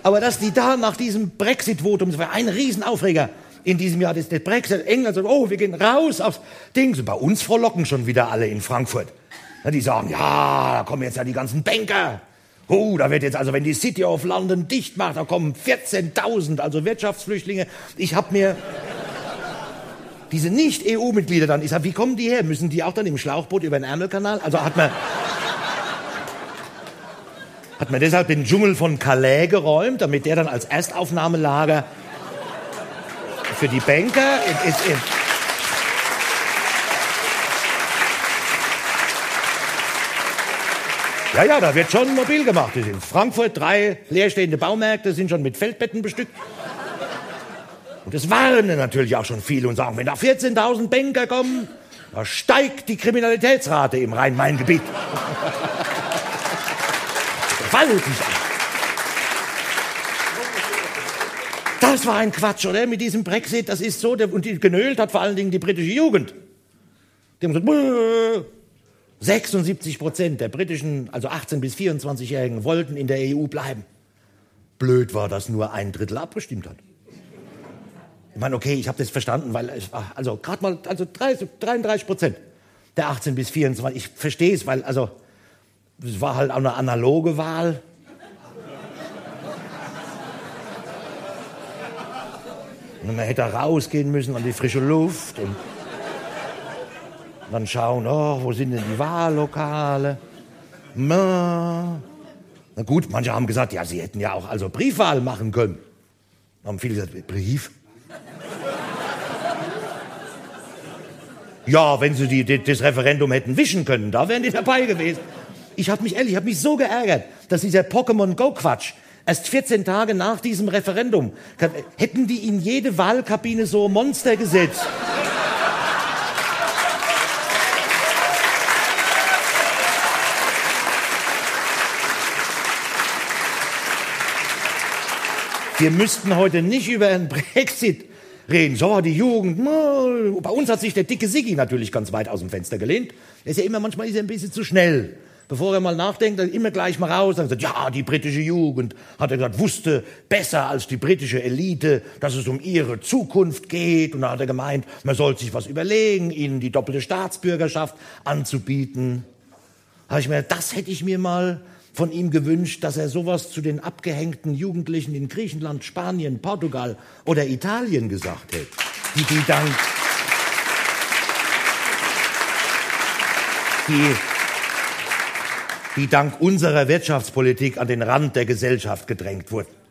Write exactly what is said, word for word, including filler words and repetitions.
Aber dass die da nach diesem Brexit-Votum, das war ein Riesenaufreger in diesem Jahr, das, das Brexit, England sagt, oh, wir gehen raus aufs Ding. Bei uns frohlocken schon wieder alle in Frankfurt. Ja, die sagen, ja, da kommen jetzt ja die ganzen Banker. Oh, da wird jetzt, also wenn die City of London dicht macht, da kommen vierzehntausend, also Wirtschaftsflüchtlinge. Ich habe mir diese Nicht-E U-Mitglieder dann, ich sag, wie kommen die her? Müssen die auch dann im Schlauchboot über den Ärmelkanal? Also hat man... Hat man deshalb den Dschungel von Calais geräumt, damit der dann als Erstaufnahmelager für die Banker ist. Ja, ja, da wird schon mobil gemacht. In Frankfurt drei leerstehende Baumärkte sind schon mit Feldbetten bestückt. Und es warnen natürlich auch schon viele und sagen, wenn da vierzehntausend Banker kommen, da steigt die Kriminalitätsrate im Rhein-Main-Gebiet. Das war ein Quatsch, oder? Mit diesem Brexit, das ist so. Und die genölt hat vor allen Dingen die britische Jugend. Die haben gesagt, sechsundsiebzig Prozent der britischen, also achtzehn- bis vierundzwanzigjährigen, wollten in der E U bleiben. Blöd war, dass nur ein Drittel abgestimmt hat. Ich meine, okay, ich habe das verstanden, weil es war, also gerade mal, also dreiunddreißig Prozent der achtzehn- bis vierundzwanzig, ich verstehe es, weil, also, es war halt auch eine analoge Wahl. Und man hätte rausgehen müssen an die frische Luft und dann schauen, oh, wo sind denn die Wahllokale? Na gut, manche haben gesagt, ja, sie hätten ja auch also Briefwahl machen können. Da haben viele gesagt, Brief? Ja, wenn sie die, das Referendum hätten wischen können, da wären die dabei gewesen. Ich habe mich ehrlich, ich habe mich so geärgert, dass dieser Pokémon Go Quatsch erst vierzehn Tage nach diesem Referendum, hätten die in jede Wahlkabine so Monster gesetzt. Wir müssten heute nicht über einen Brexit reden. So, die Jugend. Bei uns hat sich der dicke Siggi natürlich ganz weit aus dem Fenster gelehnt. Der ist ja immer, manchmal ist er ein bisschen zu schnell. Bevor er mal nachdenkt, dann immer gleich mal raus. Dann sagt, ja, die britische Jugend, hat er gesagt, wusste besser als die britische Elite, dass es um ihre Zukunft geht. Und da hat er gemeint, man soll sich was überlegen, ihnen die doppelte Staatsbürgerschaft anzubieten. Da habe ich mir, das hätte ich mir mal von ihm gewünscht, dass er sowas zu den abgehängten Jugendlichen in Griechenland, Spanien, Portugal oder Italien gesagt hätte. Die, die dann, die, die dank unserer Wirtschaftspolitik an den Rand der Gesellschaft gedrängt wurden.